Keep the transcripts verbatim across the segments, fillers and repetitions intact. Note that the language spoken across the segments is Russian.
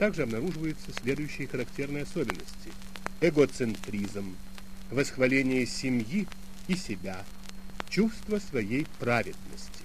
также обнаруживаются следующие характерные особенности: эгоцентризм, восхваление семьи и себя, чувство своей праведности.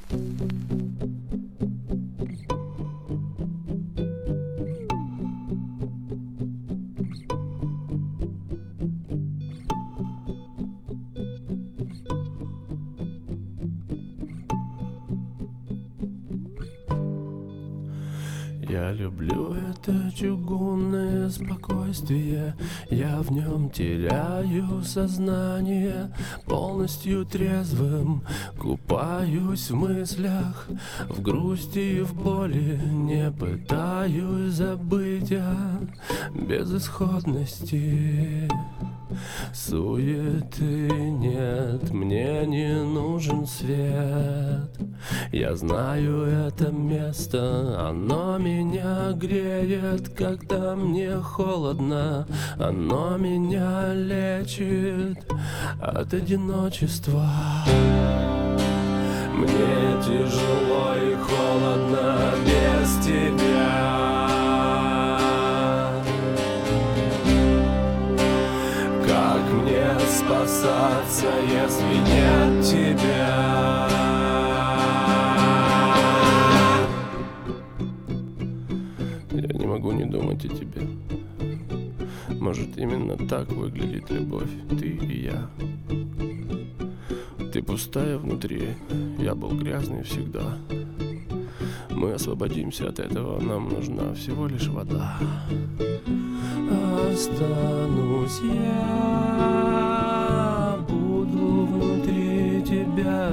Я люблю это чугунное спокойствие, я в нем теряю сознание, полностью трезвым купаюсь в мыслях, в грусти и в боли не пытаюсь забыть о безысходности. Суеты нет, мне не нужен свет. Я знаю это место, оно меня греет, когда мне холодно, оно меня лечит от одиночества. Мне тяжело и холодно без тебя. Спасаться, если нет тебя. Я не могу не думать о тебе. Может, именно так выглядит любовь, ты и я. Ты пустая внутри, я был грязный всегда. Мы освободимся от этого, нам нужна всего лишь вода. Останусь я, буду внутри тебя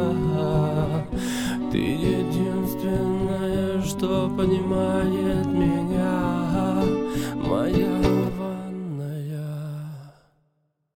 всегда. Ты единственное, что понимает меня.